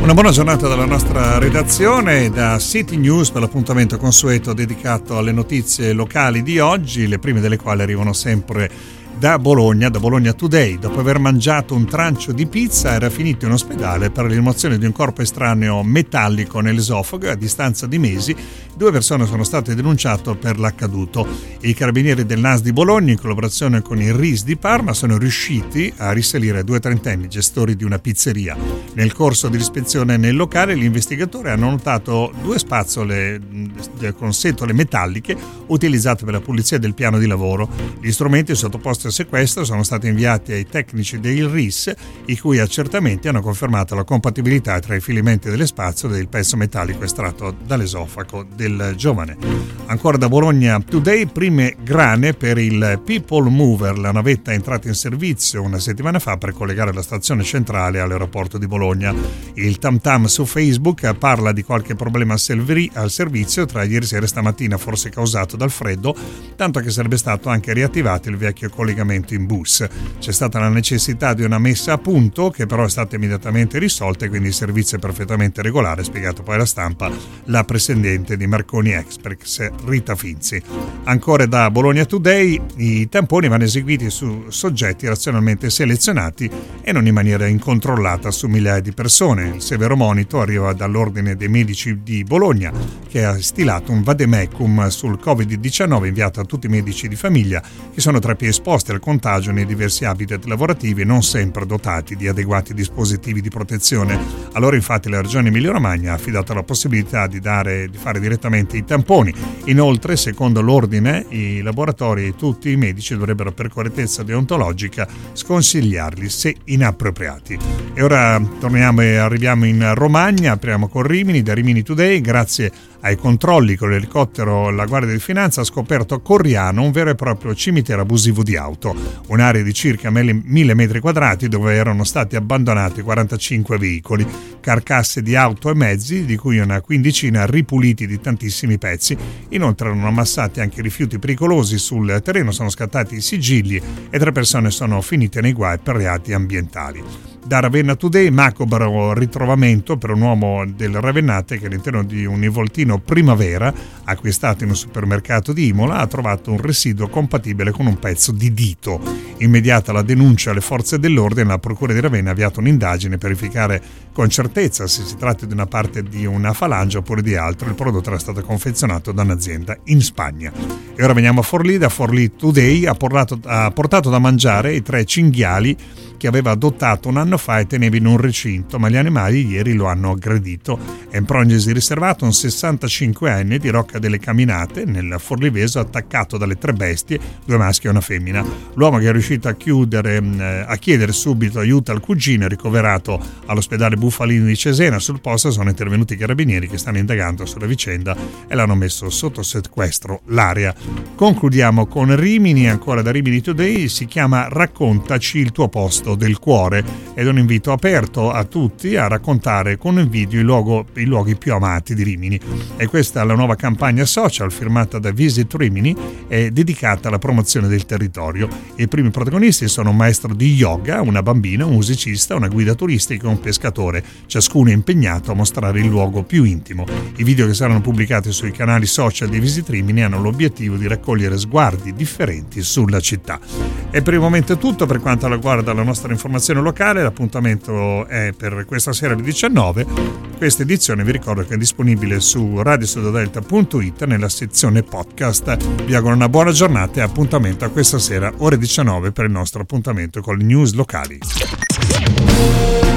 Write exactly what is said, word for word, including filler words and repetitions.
Una buona giornata dalla nostra redazione, da City News per l'appuntamento consueto dedicato alle notizie locali di oggi, le prime delle quali arrivano sempre da Bologna, da Bologna Today. Dopo aver mangiato un trancio di pizza era finito in ospedale per la rimozione di un corpo estraneo metallico nell'esofago. A distanza di mesi due persone sono state denunciate per l'accaduto. I carabinieri del N A S di Bologna, in collaborazione con il R I S di Parma, sono riusciti a risalire due trentenni gestori di una pizzeria. Nel corso dell'ispezione nel locale gli investigatori hanno notato due spazzole con setole metalliche utilizzate per la pulizia del piano di lavoro. Gli strumenti sottoposti a sequestro sono stati inviati ai tecnici del R I S, i cui accertamenti hanno confermato la compatibilità tra i filamenti delle spazzole e il pezzo metallico estratto dall'esofago del giovane. Ancora da Bologna Today, prime grane per il People Mover. La navetta è entrata in servizio una settimana fa per collegare la stazione centrale all'aeroporto di Bologna. Il Tam Tam su Facebook parla di qualche problema al servizio tra ieri sera e stamattina, forse causato dal freddo, tanto che sarebbe stato anche riattivato il vecchio collegamento in bus. C'è stata la necessità di una messa a punto, che però è stata immediatamente risolta, e quindi il servizio è perfettamente regolare, spiegato poi alla stampa la presidente di Marconi Express, Rita Finzi. Ancora da Bologna Today, i tamponi vanno eseguiti su soggetti razionalmente selezionati e non in maniera incontrollata su migliaia di persone. Il severo monito arriva dall'Ordine dei Medici di Bologna, che ha stilato un vademecum sul covid diciannove inviato a tutti i medici di famiglia che sono tra i più esposti al contagio nei diversi habitat lavorativi e non sempre dotati di adeguati dispositivi di protezione. Allora infatti la Regione Emilia-Romagna ha affidato la possibilità di, dare, di fare direttamente i tamponi. Inoltre, secondo l'ordine, i laboratori e tutti i medici dovrebbero, per correttezza deontologica, sconsigliarli se inappropriati. E ora torniamo e arriviamo in Romagna, apriamo con Rimini. Da Rimini Today, grazie ai controlli con l'elicottero, la Guardia di Finanza ha scoperto a Coriano un vero e proprio cimitero abusivo di auto, un'area di circa mille metri quadrati dove erano stati abbandonati quarantacinque veicoli, carcasse di auto e mezzi, di cui una quindicina ripuliti di tantissimi pezzi. Inoltre erano ammassati anche rifiuti pericolosi sul terreno, sono scattati i sigilli e tre persone sono finite nei guai per reati ambientali. Da Ravenna Today, macabro ritrovamento per un uomo del Ravennate che all'interno di un nivoltino Primavera acquistato in un supermercato di Imola ha trovato un residuo compatibile con un pezzo di dito. Immediata la denuncia alle forze dell'ordine, la Procura di Ravenna ha avviato un'indagine per verificare con certezza se si tratta di una parte di una falange oppure di altro. Il prodotto era stato confezionato da un'azienda in Spagna. E ora veniamo a Forlì. Da Forlì Today ha portato, ha portato da mangiare i tre cinghiali che aveva adottato un anno fa e teneva in un recinto, ma gli animali ieri lo hanno aggredito. È in prognosi riservato un sessantacinquenne di Rocca delle Caminate, nel Forliveso, attaccato dalle tre bestie, due maschi e una femmina. L'uomo, che è riuscito a chiudere, eh, a chiedere subito aiuto al cugino, è ricoverato all'ospedale Buffalini di Cesena. Sul posto sono intervenuti i carabinieri che stanno indagando sulla vicenda e l'hanno messo sotto sequestro l'area. Concludiamo con Rimini, ancora da Rimini Today. Si chiama Raccontaci il tuo posto del cuore ed è un invito aperto a tutti a raccontare con un video i, luogo, i luoghi più amati di Rimini. E questa è la nuova campagna social firmata da Visit Rimini, è dedicata alla promozione del territorio. I primi protagonisti sono un maestro di yoga, una bambina, un musicista, una guida turistica e un pescatore, ciascuno è impegnato a mostrare il luogo più intimo. I video, che saranno pubblicati sui canali social di Visit Rimini, hanno l'obiettivo di raccogliere sguardi differenti sulla città. E per il momento è tutto per quanto riguarda la nostra informazione locale. L'appuntamento è per questa sera alle diciannove. Questa edizione vi ricordo che è disponibile su radio studio delta punto it nella sezione podcast. Vi auguro una buona giornata e appuntamento a questa sera ore diciannove per il nostro appuntamento con le news locali.